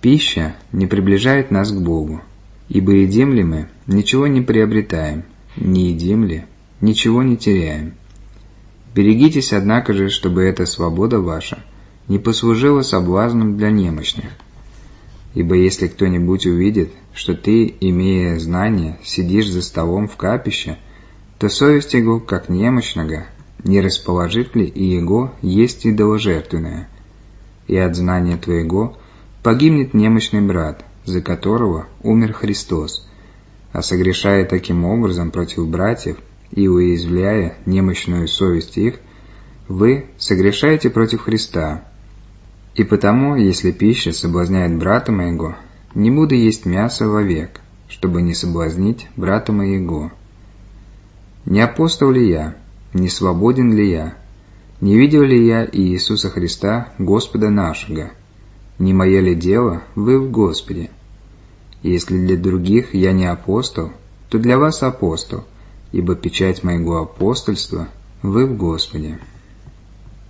Пища не приближает нас к Богу, ибо едим ли мы, ничего не приобретаем, не едим ли, ничего не теряем. Берегитесь, однако же, чтобы эта свобода ваша не послужила соблазном для немощных. Ибо если кто-нибудь увидит, что ты, имея знание, сидишь за столом в капище, то совесть его, как немощного, не расположит ли и его есть идоложертвенное, и от знания твоего погибнет немощный брат, за которого умер Христос, а согрешая таким образом против братьев и уязвляя немощную совесть их, вы согрешаете против Христа. И потому, если пища соблазняет брата моего, не буду есть мясо вовек, чтобы не соблазнить брата моего. Не апостол ли я? Не свободен ли я? Не видел ли я и Иисуса Христа, Господа нашего? Не мое ли дело вы в Господе? И если для других я не апостол, то для вас апостол, ибо печать моего апостольства вы в Господе».